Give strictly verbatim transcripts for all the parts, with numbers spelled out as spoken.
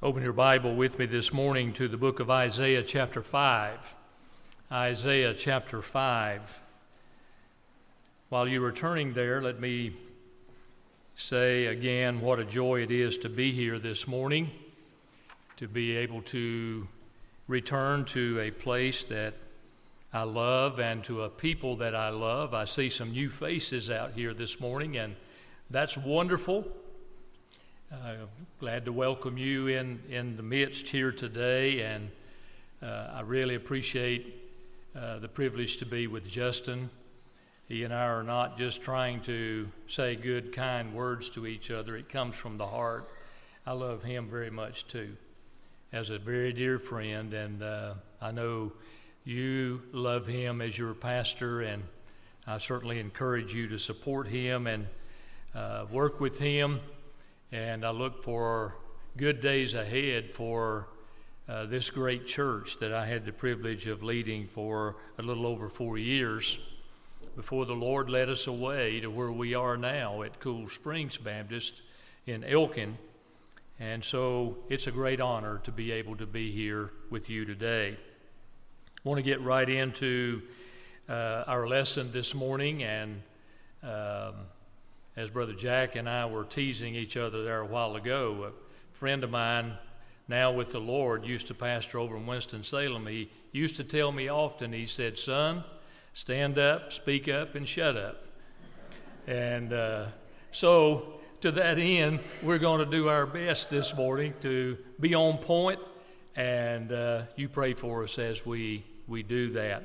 Open your Bible with me this morning to the book of Isaiah chapter five. Isaiah chapter five. While you are turning there, let me say again what a joy it is to be here this morning, to be able to return to a place that I love and to a people that I love. I see some new faces out here this morning, and that's wonderful. Uh, glad to welcome you in, in the midst here today, and uh, I really appreciate uh, the privilege to be with Justin. He and I are not just trying to say good, kind words to each other. It comes from the heart. I love him very much too, as a very dear friend, and uh, I know you love him as your pastor, and I certainly encourage you to support him and uh, work with him. And I look for good days ahead for uh, this great church that I had the privilege of leading for a little over four years before the Lord led us away to where we are now at Cool Springs Baptist in Elkin. And so it's a great honor to be able to be here with you today. I want to get right into uh, our lesson this morning, and um, as Brother Jack and I were teasing each other there a while ago, a friend of mine, now with the Lord, used to pastor over in Winston-Salem. He used to tell me often, he said, "Son, stand up, speak up, and shut up." And uh, so to that end, we're going to do our best this morning to be on point, and uh, you pray for us as we, we do that.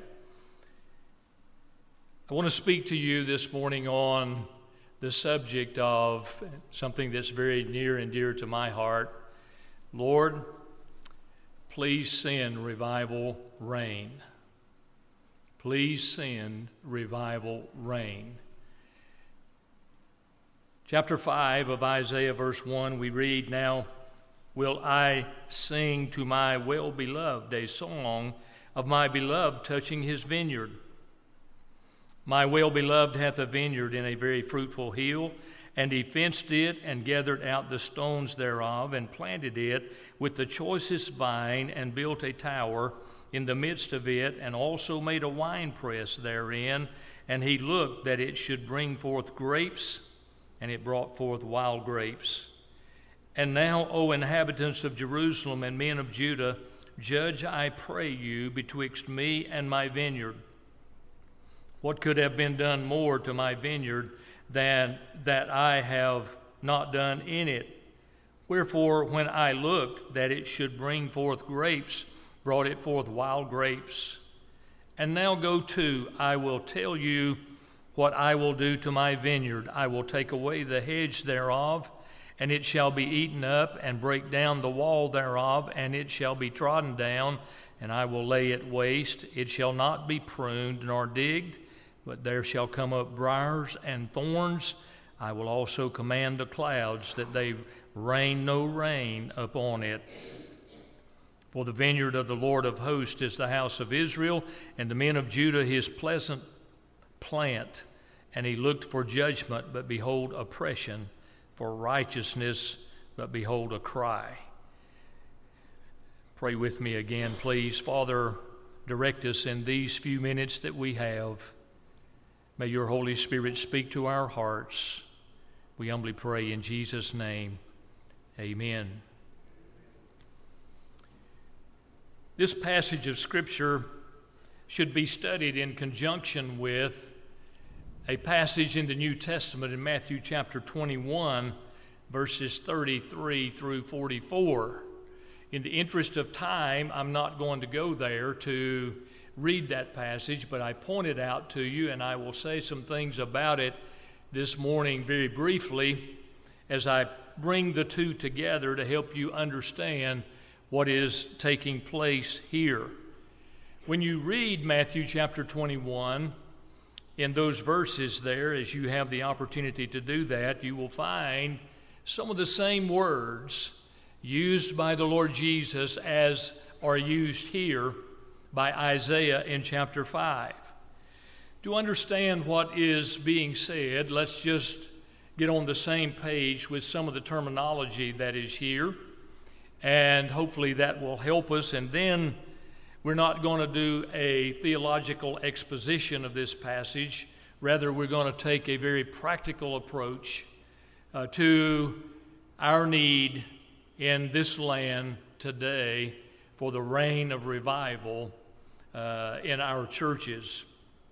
I want to speak to you this morning on the subject of something that's very near and dear to my heart. Lord, please send revival rain. Please send revival rain. Chapter five of Isaiah, verse one, we read, "Now will I sing to my well-beloved a song of my beloved touching his vineyard. My well-beloved hath a vineyard in a very fruitful hill, and he fenced it and gathered out the stones thereof, and planted it with the choicest vine, and built a tower in the midst of it, and also made a winepress therein. And he looked that it should bring forth grapes, and it brought forth wild grapes. And now, O inhabitants of Jerusalem and men of Judah, judge, I pray you, betwixt me and my vineyard. What could have been done more to my vineyard than that I have not done in it? Wherefore, when I looked that it should bring forth grapes, brought it forth wild grapes. And now go to, I will tell you what I will do to my vineyard. I will take away the hedge thereof, and it shall be eaten up, and break down the wall thereof, and it shall be trodden down, and I will lay it waste. It shall not be pruned nor digged, but there shall come up briars and thorns. I will also command the clouds that they rain no rain upon it. For the vineyard of the Lord of hosts is the house of Israel, and the men of Judah his pleasant plant. And he looked for judgment, but behold oppression, for righteousness, but behold a cry." Pray with me again, please. Father, direct us in these few minutes that we have. May your Holy Spirit speak to our hearts. We humbly pray in Jesus' name. Amen. This passage of Scripture should be studied in conjunction with a passage in the New Testament in Matthew chapter twenty-one, verses thirty-three through forty-four. In the interest of time, I'm not going to go there to read that passage, but I pointed out to you, and I will say some things about it this morning very briefly as I bring the two together to help you understand what is taking place here. When you read Matthew chapter twenty-one, in those verses there, as you have the opportunity to do that, you will find some of the same words used by the Lord Jesus as are used here by Isaiah in chapter five. To understand what is being said, let's just get on the same page with some of the terminology that is here. and hopefully that will help us. And then we're not going to do a theological exposition of this passage. Rather, we're going to take a very practical approach uh, to our need in this land today for the reign of revival uh, in our churches.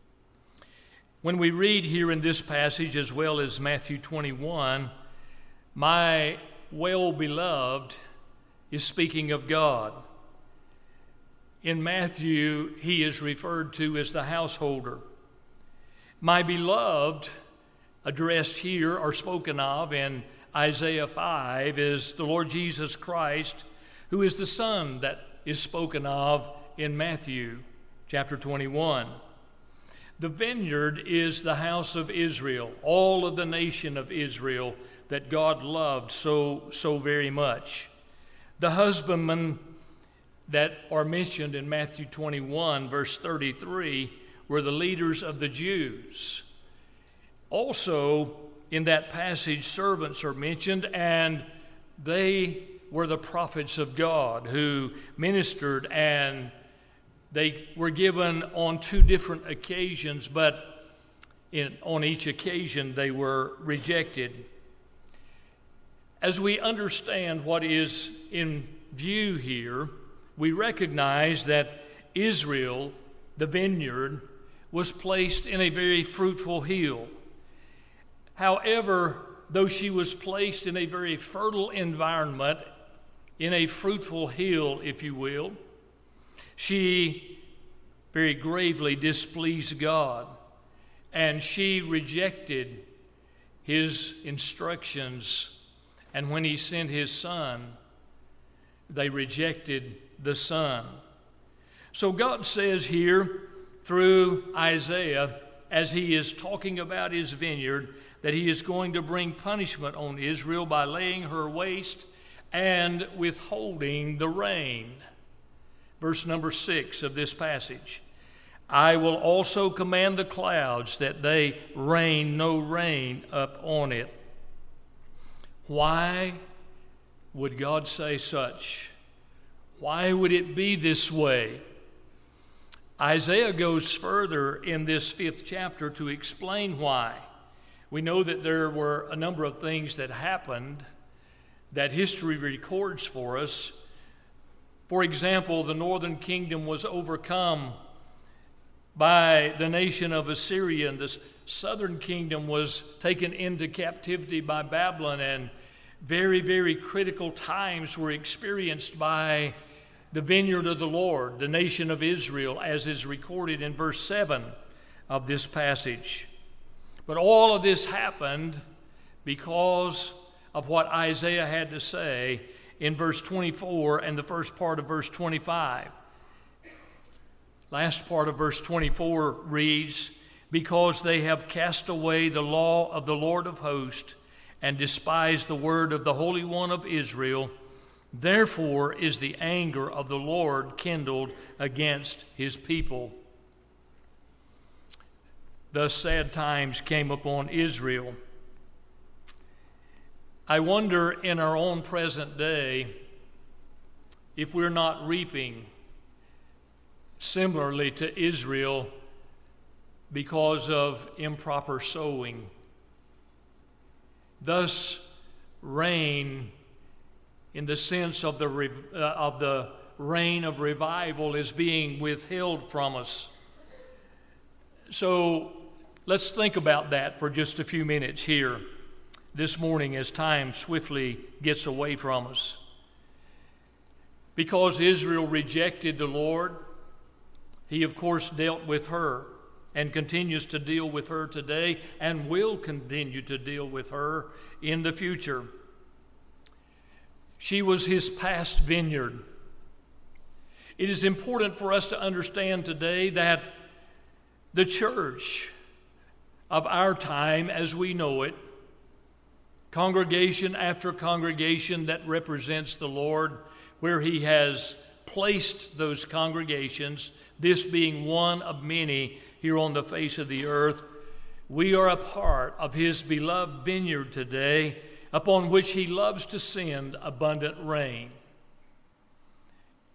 When we read here in this passage, as well as Matthew twenty-one, my well-beloved is speaking of God. In Matthew, he is referred to as the householder. My beloved, addressed here or spoken of in Isaiah five, is the Lord Jesus Christ, who is the Son that is spoken of in Matthew chapter twenty-one. The vineyard is the house of Israel, all of the nation of Israel that God loved so, so very much. The husbandmen that are mentioned in Matthew twenty-one, verse thirty-three, were the leaders of the Jews. Also, in that passage, servants are mentioned, and they were the prophets of God who ministered, and they were given on two different occasions, but in, on each occasion they were rejected. As we understand what is in view here, we recognize that Israel, the vineyard, was placed in a very fruitful hill. However, though she was placed in a very fertile environment, in a fruitful hill, if you will, she very gravely displeased God, and she rejected his instructions. And when he sent his Son, they rejected the Son. So God says here through Isaiah, as he is talking about his vineyard, that he is going to bring punishment on Israel by laying her waste and withholding the rain. Verse number six of this passage. I will also command the clouds that they rain no rain up on it. Why would God say such? Why would it be this way? Isaiah goes further in this fifth chapter to explain why. We know that there were a number of things that happened that history records for us. For example, the northern kingdom was overcome by the nation of Assyria, and the southern kingdom was taken into captivity by Babylon, and very, very critical times were experienced by the vineyard of the Lord, the nation of Israel, as is recorded in verse seven of this passage. But all of this happened because of what Isaiah had to say in verse twenty-four and the first part of verse twenty-five. Last part of verse twenty-four reads, because they have cast away the law of the Lord of hosts and despised the word of the Holy One of Israel, therefore is the anger of the Lord kindled against his people. Thus sad times came upon Israel. I wonder in our own present day if we're not reaping similarly to Israel because of improper sowing. Thus, rain, in the sense of the, uh, of the rain of revival, is being withheld from us. So let's think about that for just a few minutes here this morning as time swiftly gets away from us. Because Israel rejected the Lord, he of course dealt with her and continues to deal with her today and will continue to deal with her in the future. She was his past vineyard. It is important for us to understand today that the church of our time as we know it, congregation after congregation that represents the Lord, where he has placed those congregations, this being one of many here on the face of the earth, we are a part of his beloved vineyard today, upon which he loves to send abundant rain.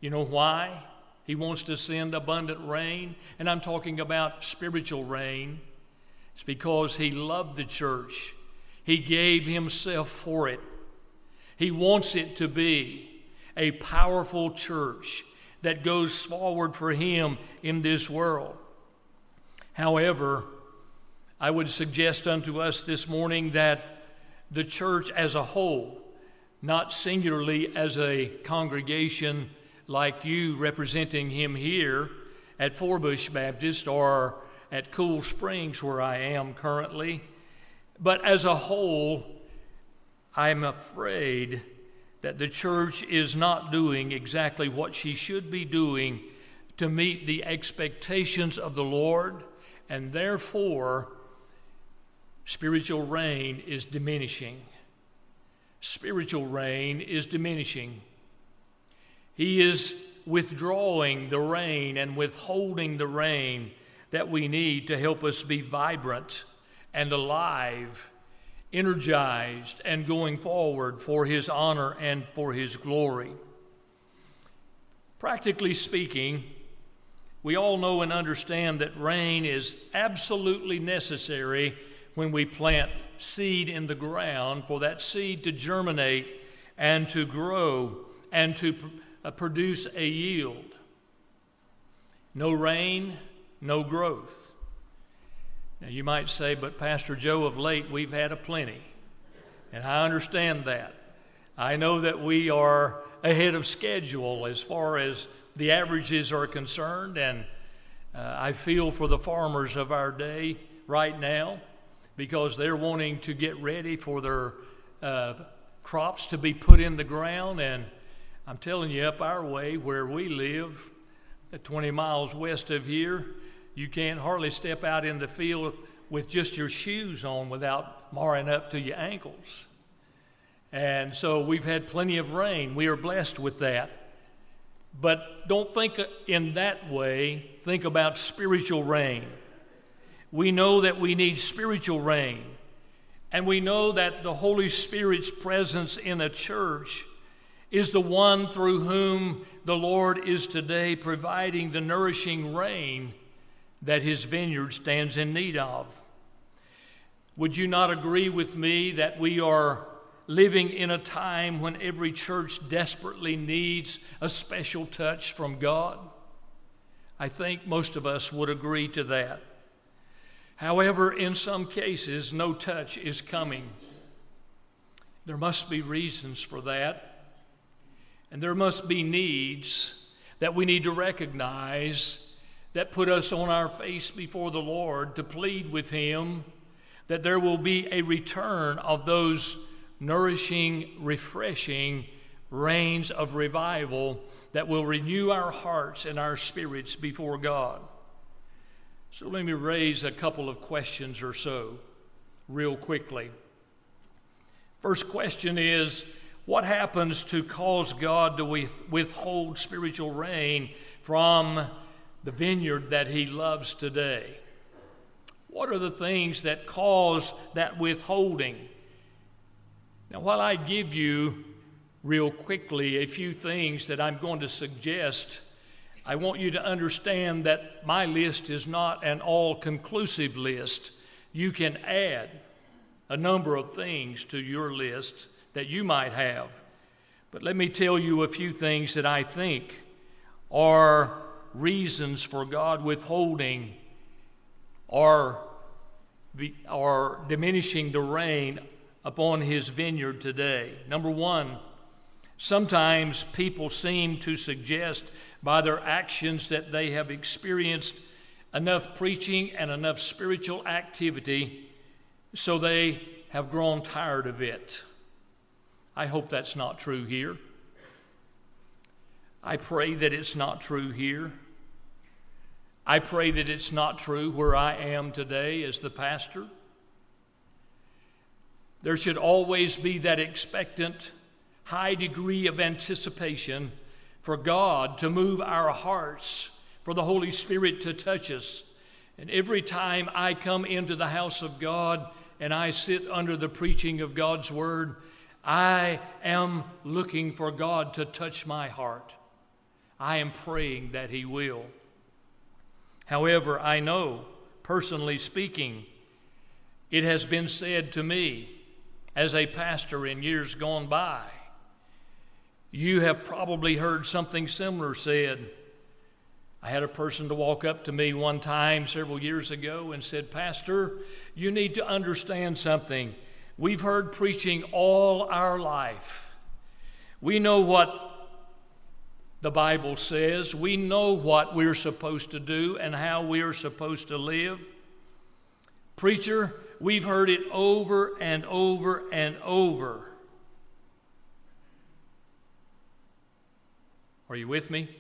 You know why? He wants to send abundant rain, and I'm talking about spiritual rain. It's because he loved the church. He gave himself for it. He wants it to be a powerful church that goes forward for him in this world. However, I would suggest unto us this morning that the church as a whole, not singularly as a congregation like you representing him here at Forbush Baptist or at Cool Springs where I am currently, but as a whole, I'm afraid that the church is not doing exactly what she should be doing to meet the expectations of the Lord, and therefore spiritual rain is diminishing. Spiritual rain is diminishing. He is withdrawing the rain and withholding the rain that we need to help us be vibrant and alive, energized, and going forward for his honor and for his glory. Practically speaking, we all know and understand that rain is absolutely necessary when we plant seed in the ground for that seed to germinate and to grow and to uh, produce a yield. No rain, no growth. Now you might say, but Pastor Joe, of late we've had a plenty. And I understand that. I know that we are ahead of schedule as far as the averages are concerned, and uh, I feel for the farmers of our day right now because they're wanting to get ready for their uh, crops to be put in the ground. And I'm telling you, up our way where we live, at twenty miles west of here, you can't hardly step out in the field with just your shoes on without marring up to your ankles. And so we've had plenty of rain. We are blessed with that. But don't think in that way. Think about spiritual rain. We know that we need spiritual rain. And we know that the Holy Spirit's presence in a church is the one through whom the Lord is today providing the nourishing rain that his vineyard stands in need of. Would you not agree with me that we are living in a time when every church desperately needs a special touch from God? I think most of us would agree to that. However, in some cases, no touch is coming. There must be reasons for that. And there must be needs that we need to recognize that put us on our face before the Lord to plead with him that there will be a return of those nourishing, refreshing rains of revival that will renew our hearts and our spirits before God. So let me raise a couple of questions or so real quickly. First question is, what happens to cause God to withhold spiritual rain from the vineyard that he loves today? What are the things that cause that withholding? Now, while I give you real quickly a few things that I'm going to suggest, I want you to understand that my list is not an all-conclusive list. You can add a number of things to your list that you might have. But let me tell you a few things that I think are reasons for God withholding or, be, or diminishing the rain upon his vineyard today. Number one, sometimes people seem to suggest by their actions that they have experienced enough preaching and enough spiritual activity, so they have grown tired of it. I hope that's not true here. I pray that it's not true here. I pray that it's not true where I am today as the pastor. There should always be that expectant, high degree of anticipation for God to move our hearts, for the Holy Spirit to touch us. And every time I come into the house of God and I sit under the preaching of God's word, I am looking for God to touch my heart. I am praying that he will. However, I know, personally speaking, it has been said to me as a pastor in years gone by. You have probably heard something similar said. I had a person to walk up to me one time several years ago and said, "Pastor, you need to understand something. We've heard preaching all our life. We know what the Bible says. We know what we're supposed to do and how we're supposed to live. Preacher, we've heard it over and over and over." Are you with me?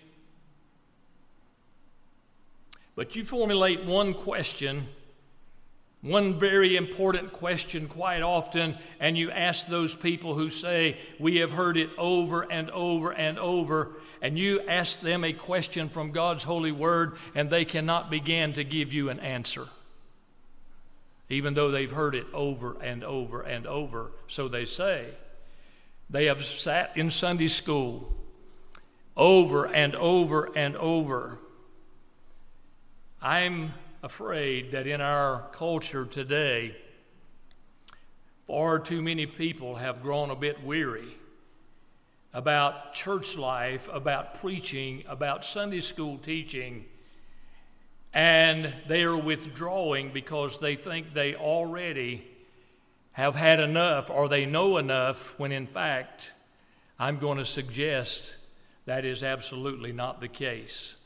But you formulate one question, one very important question quite often, and you ask those people who say, "We have heard it over and over and over," and you ask them a question from God's holy word, and they cannot begin to give you an answer, even though they've heard it over and over and over. So they say. They have sat in Sunday school over and over and over. I'm afraid that in our culture today, far too many people have grown a bit weary about church life, about preaching, about Sunday school teaching, and they are withdrawing because they think they already have had enough or they know enough, when in fact, I'm going to suggest that is absolutely not the case.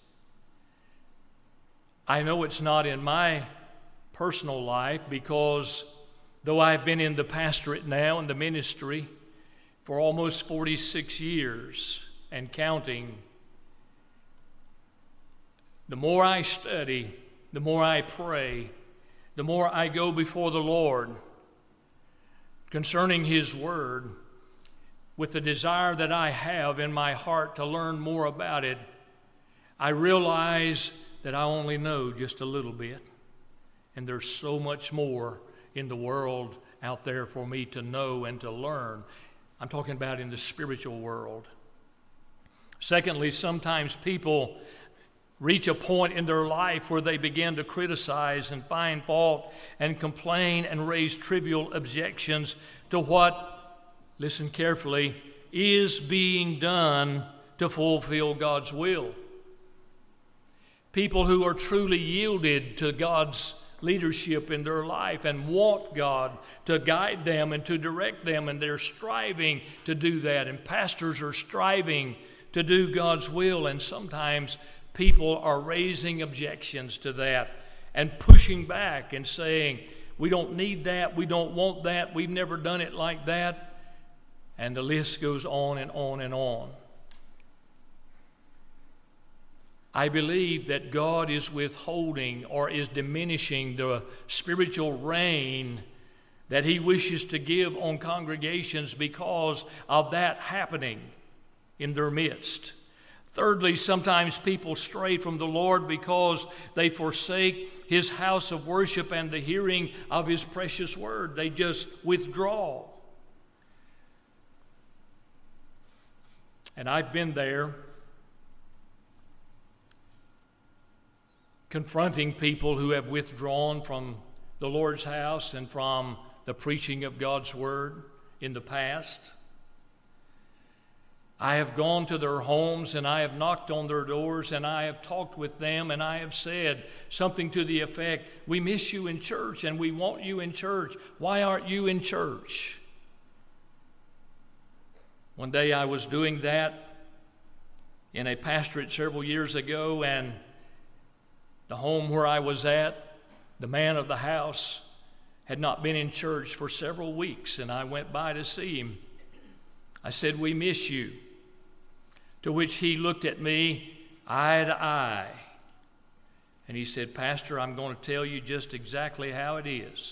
I know it's not in my personal life, because though I've been in the pastorate now and the ministry for almost forty-six years and counting, the more I study, the more I pray, the more I go before the Lord concerning His Word, with the desire that I have in my heart to learn more about it, I realize that I only know just a little bit. And there's so much more in the world out there for me to know and to learn. I'm talking about in the spiritual world. Secondly, sometimes people reach a point in their life where they begin to criticize and find fault and complain and raise trivial objections to what, listen carefully, is being done to fulfill God's will. People who are truly yielded to God's leadership in their life and want God to guide them and to direct them, and they're striving to do that. And pastors are striving to do God's will, and sometimes people are raising objections to that and pushing back and saying, "We don't need that, we don't want that, we've never done it like that." And the list goes on and on and on. I believe that God is withholding or is diminishing the spiritual rain that He wishes to give on congregations because of that happening in their midst. Thirdly, sometimes people stray from the Lord because they forsake His house of worship and the hearing of His precious word. They just withdraw. And I've been there, confronting people who have withdrawn from the Lord's house and from the preaching of God's word in the past. I have gone to their homes and I have knocked on their doors and I have talked with them and I have said something to the effect, "We miss you in church and we want you in church. Why aren't you in church?" One day I was doing that in a pastorate several years ago, and the home where I was at, the man of the house had not been in church for several weeks, and I went by to see him. I said, "We miss you." To which he looked at me eye to eye, and he said, "Pastor, I'm going to tell you just exactly how it is."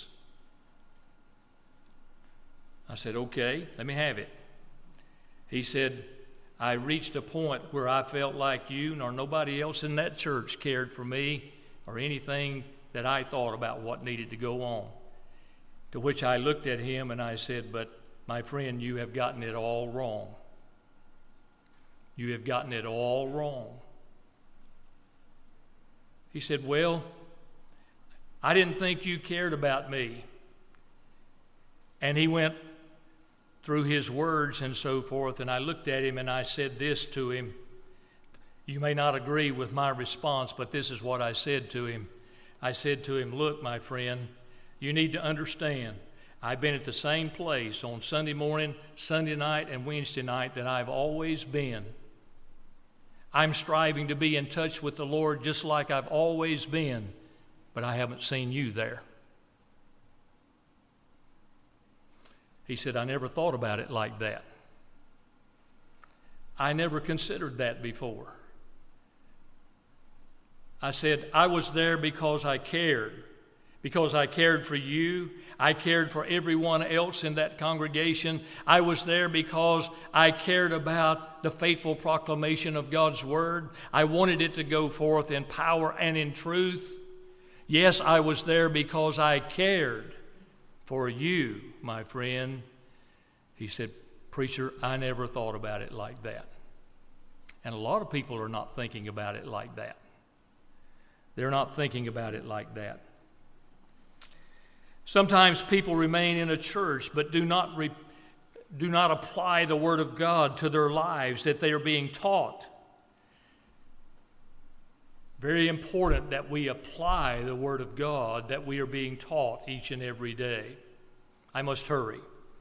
I said, "Okay, let me have it." He said, "I reached a point where I felt like you nor nobody else in that church cared for me or anything that I thought about what needed to go on." To which I looked at him and I said, "But my friend, you have gotten it all wrong. You have gotten it all wrong. He said, well, I didn't think you cared about me. And he went through his words and so forth, and I looked at him and I said this to him. You may not agree with my response, but this is what I said to him. I said to him, look, my friend, you need to understand, I've been at the same place on Sunday morning, Sunday night, and Wednesday night that I've always been. I'm striving to be in touch with the Lord just like I've always been, but I haven't seen you there. He said, I never thought about it like that. I never considered that before. I said, I was there because I cared. Because I cared for you. I cared for everyone else in that congregation. I was there because I cared about the faithful proclamation of God's word. I wanted it to go forth in power and in truth. Yes, I was there because I cared for you, my friend. He said, preacher, I never thought about it like that. And a lot of people are not thinking about it like that. They're not thinking about it like that. Sometimes people remain in a church but do not re, do not apply the Word of God to their lives that they are being taught. Very important that we apply the Word of God that we are being taught each and every day. I must hurry.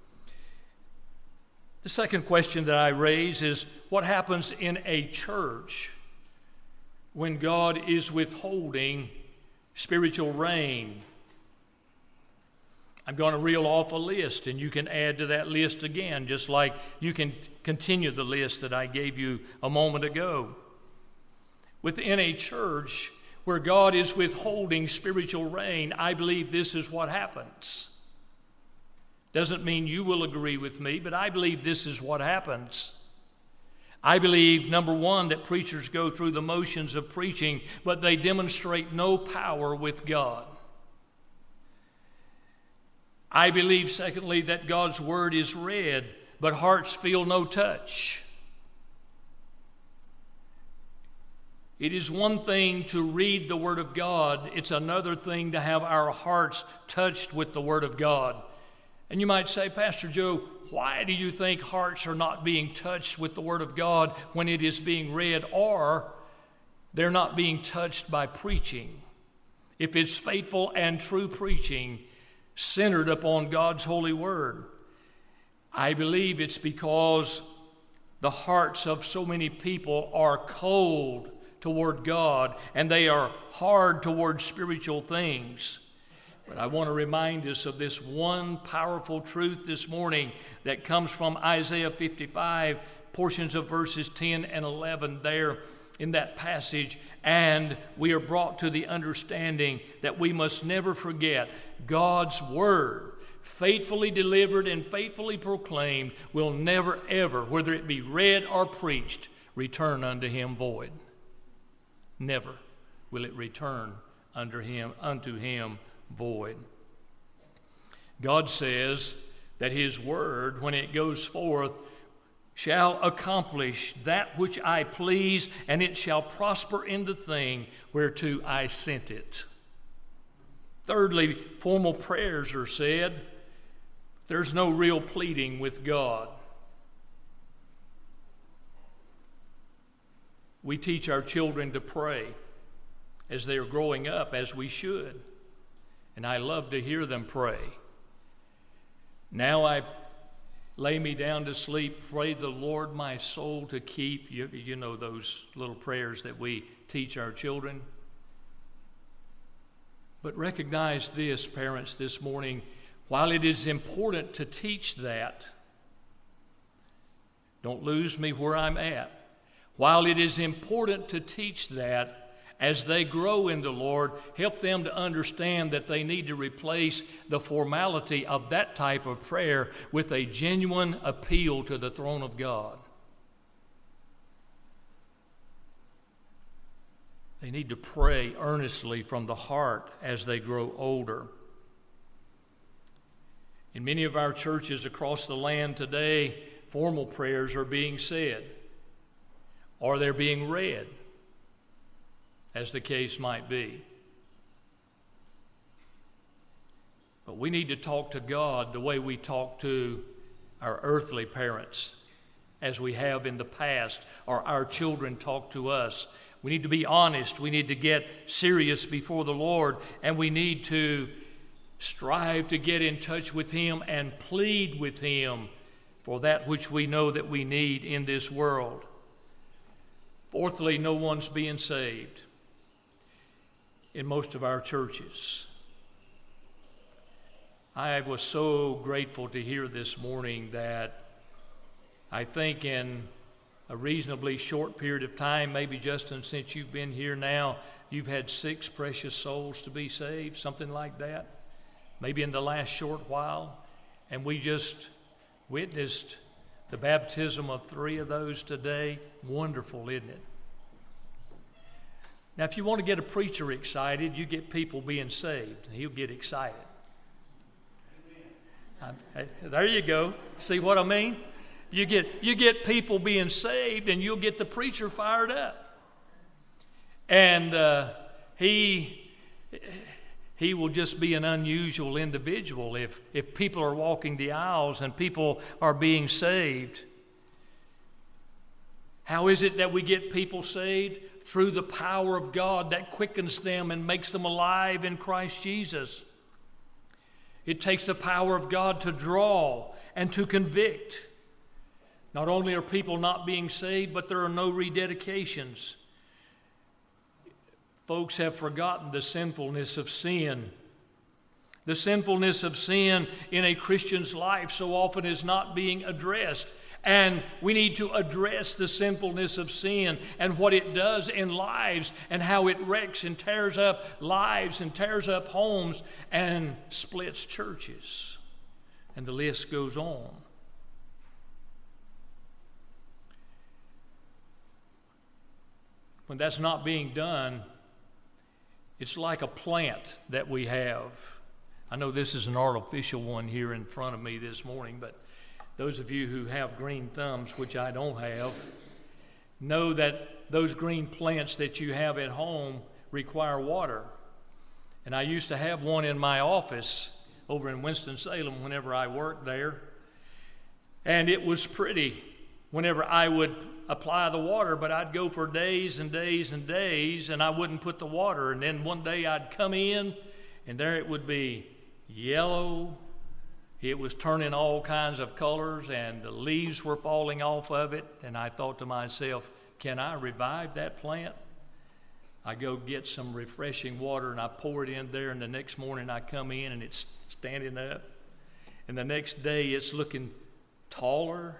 The second question that I raise is, what happens in a church when God is withholding spiritual rain? I'm going to reel off a list, and you can add to that list again, just like you can continue the list that I gave you a moment ago. Within a church where God is withholding spiritual rain, I believe this is what happens. Doesn't mean you will agree with me, but I believe this is what happens. I believe, number one, that preachers go through the motions of preaching, but they demonstrate no power with God. I believe, secondly, that God's word is read, but hearts feel no touch. It is one thing to read the Word of God. It's another thing to have our hearts touched with the Word of God. And you might say, Pastor Joe, why do you think hearts are not being touched with the Word of God when it is being read, or they're not being touched by preaching? If it's faithful and true preaching centered upon God's holy Word, I believe it's because the hearts of so many people are cold toward God, and they are hard toward spiritual things. But I want to remind us of this one powerful truth this morning that comes from Isaiah fifty-five, portions of verses ten and eleven there in that passage. And we are brought to the understanding that we must never forget God's word, faithfully delivered and faithfully proclaimed, will never ever, whether it be read or preached, return unto him void. Never will it return unto him, unto him void. God says that his word, when it goes forth, shall accomplish that which I please, and it shall prosper in the thing whereto I sent it. Thirdly, formal prayers are said. There's no real pleading with God. We teach our children to pray as they are growing up, as we should. And I love to hear them pray. Now I lay me down to sleep, pray the Lord my soul to keep. You, you know those little prayers that we teach our children. But recognize this, parents, this morning, while it is important to teach that, don't lose me where I'm at. While it is important to teach that, as they grow in the Lord, help them to understand that they need to replace the formality of that type of prayer with a genuine appeal to the throne of God. They need to pray earnestly from the heart as they grow older. In many of our churches across the land today, formal prayers are being said. or they're being read, as the case might be. But we need to talk to God the way we talk to our earthly parents, as we have in the past, or our children talk to us. We need to be honest. We need to get serious before the Lord, and we need to strive to get in touch with Him and plead with Him for that which we know that we need in this world. Fourthly, no one's being saved in most of our churches. I was so grateful to hear this morning that I think in a reasonably short period of time, maybe Justin, since you've been here now, you've had six precious souls to be saved, something like that, maybe in the last short while. And we just witnessed the baptism of three of those today. Wonderful, isn't it? Now, if you want to get a preacher excited, you get people being saved, and he'll get excited. I, there you go. See what I mean? You get, you get people being saved, and you'll get the preacher fired up. And uh, he, he will just be an unusual individual if, if people are walking the aisles and people are being saved. How is it that we get people saved? Through the power of God that quickens them and makes them alive in Christ Jesus. It takes the power of God to draw and to convict. Not only are people not being saved, but there are no rededications. Folks have forgotten the sinfulness of sin. The sinfulness of sin in a Christian's life so often is not being addressed. And we need to address the sinfulness of sin and what it does in lives and how it wrecks and tears up lives and tears up homes and splits churches. And the list goes on. When that's not being done, it's like a plant that we have. I know this is an artificial one here in front of me this morning, but those of you who have green thumbs, which I don't have, know that those green plants that you have at home require water. And I used to have one in my office over in Winston-Salem whenever I worked there. And it was pretty whenever I would apply the water, but I'd go for days and days and days, and I wouldn't put the water. And then one day I'd come in, and there it would be yellow. It was turning all kinds of colors, and the leaves were falling off of it. And I thought to myself, can I revive that plant? I go get some refreshing water, and I pour it in there, and the next morning I come in, and it's standing up. And the next day it's looking taller.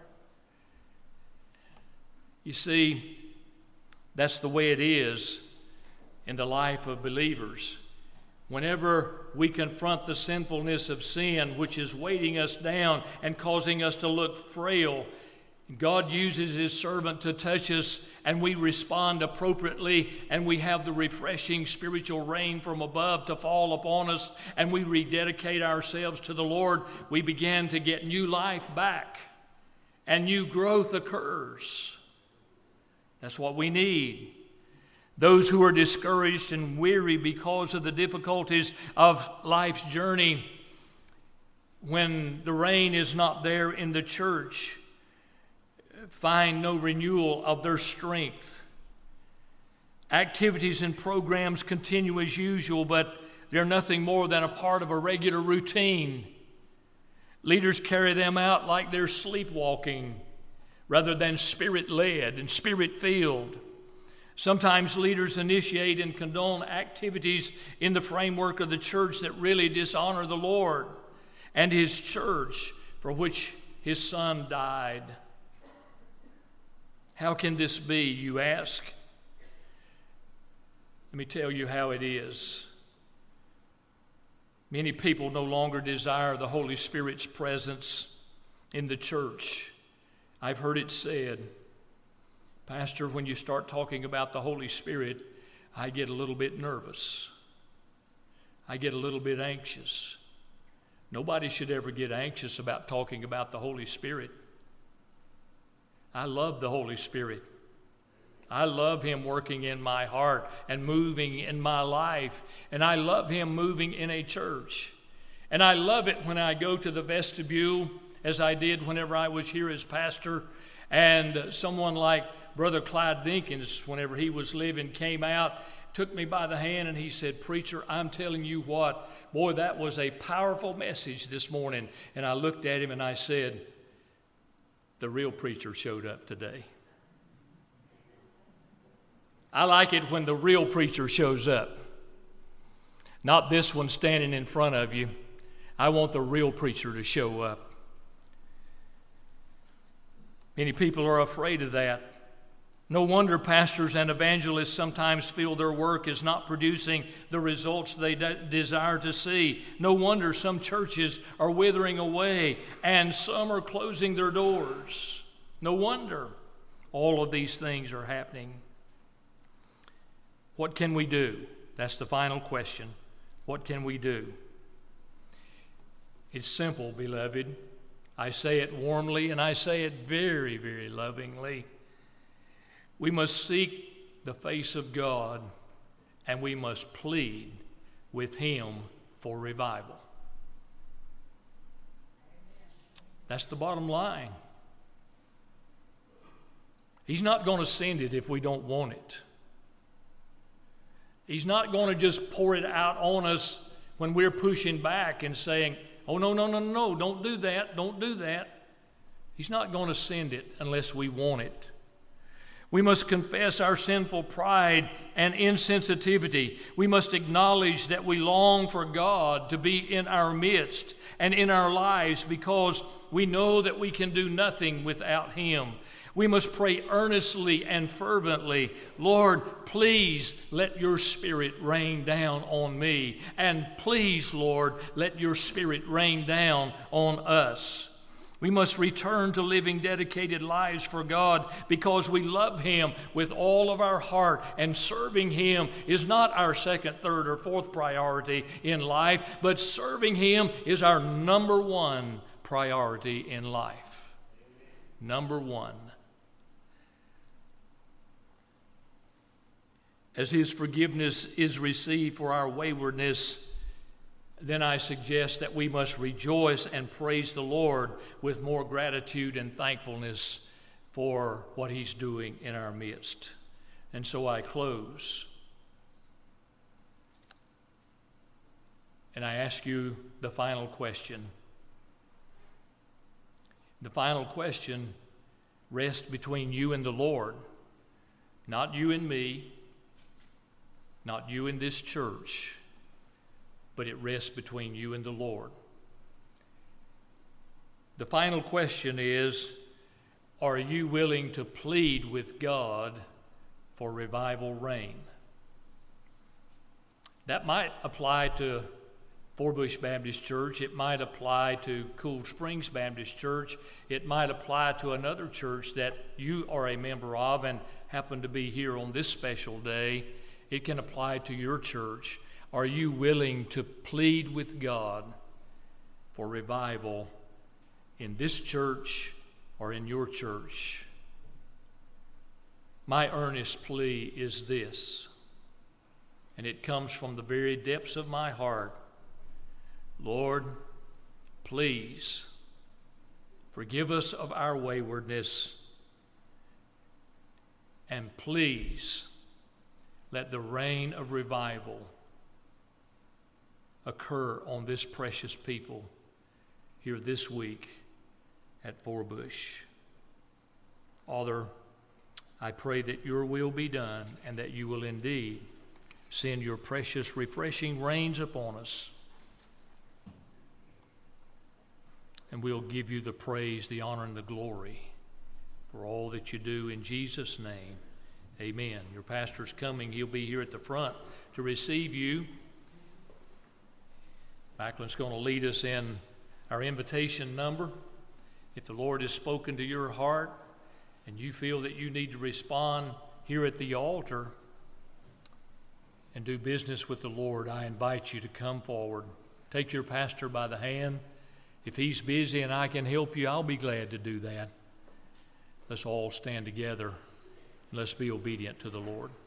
You see, that's the way it is in the life of believers. Whenever we confront the sinfulness of sin, which is weighting us down and causing us to look frail, God uses His servant to touch us, and we respond appropriately, and we have the refreshing spiritual rain from above to fall upon us, and we rededicate ourselves to the Lord. We begin to get new life back, and new growth occurs. That's what we need. Those who are discouraged and weary because of the difficulties of life's journey, when the rain is not there in the church, find no renewal of their strength. Activities and programs continue as usual, but they're nothing more than a part of a regular routine. Leaders carry them out like they're sleepwalking rather than spirit-led and spirit-filled. Sometimes leaders initiate and condone activities in the framework of the church that really dishonor the Lord and His church for which His Son died. How can this be, you ask? Let me tell you how it is. Many people no longer desire the Holy Spirit's presence in the church. I've heard it said, Pastor, when you start talking about the Holy Spirit, I get a little bit nervous. I get a little bit anxious. Nobody should ever get anxious about talking about the Holy Spirit. I love the Holy Spirit. I love Him working in my heart and moving in my life. And I love Him moving in a church. And I love it when I go to the vestibule, as I did whenever I was here as pastor, and someone like Brother Clyde Dinkins, whenever he was living, came out, took me by the hand, and he said, "Preacher, I'm telling you what, boy, that was a powerful message this morning." And I looked at him and I said, "The real preacher showed up today." I like it when the real preacher shows up. Not this one standing in front of you. I want the real preacher to show up. Many people are afraid of that. No wonder pastors and evangelists sometimes feel their work is not producing the results they de- desire to see. No wonder some churches are withering away and some are closing their doors. No wonder all of these things are happening. What can we do? That's the final question. What can we do? It's simple, beloved. I say it warmly and I say it very, very lovingly. We must seek the face of God, and we must plead with Him for revival. That's the bottom line. He's not going to send it if we don't want it. He's not going to just pour it out on us when we're pushing back and saying, "Oh, no, no, no, no, don't do that, don't do that." He's not going to send it unless we want it. We must confess our sinful pride and insensitivity. We must acknowledge that we long for God to be in our midst and in our lives because we know that we can do nothing without Him. We must pray earnestly and fervently, "Lord, please let your Spirit rain down on me. And please, Lord, let your Spirit rain down on us." We must return to living dedicated lives for God because we love Him with all of our heart, and serving Him is not our second, third, or fourth priority in life, but serving Him is our number one priority in life. Number one. As His forgiveness is received for our waywardness, then I suggest that we must rejoice and praise the Lord with more gratitude and thankfulness for what He's doing in our midst. And so I close. And I ask you the final question. The final question rests between you and the Lord, not you and me, not you and this church, but it rests between you and the Lord. The final question is, are you willing to plead with God for revival rain? That might apply to Forbush Baptist Church. It might apply to Cool Springs Baptist Church. It might apply to another church that you are a member of and happen to be here on this special day. It can apply to your church. Are you willing to plead with God for revival in this church or in your church? My earnest plea is this, and it comes from the very depths of my heart. Lord, please forgive us of our waywardness, and please let the rain of revival occur on this precious people here this week at Forbush. Father, I pray that your will be done and that you will indeed send your precious, refreshing rains upon us. And we'll give you the praise, the honor, and the glory for all that you do in Jesus' name. Amen. Your pastor's coming. He'll be here at the front to receive you. Macklin's going to lead us in our invitation number. If the Lord has spoken to your heart and you feel that you need to respond here at the altar and do business with the Lord, I invite you to come forward. Take your pastor by the hand. If he's busy and I can help you, I'll be glad to do that. Let's all stand together Let's be obedient to the Lord.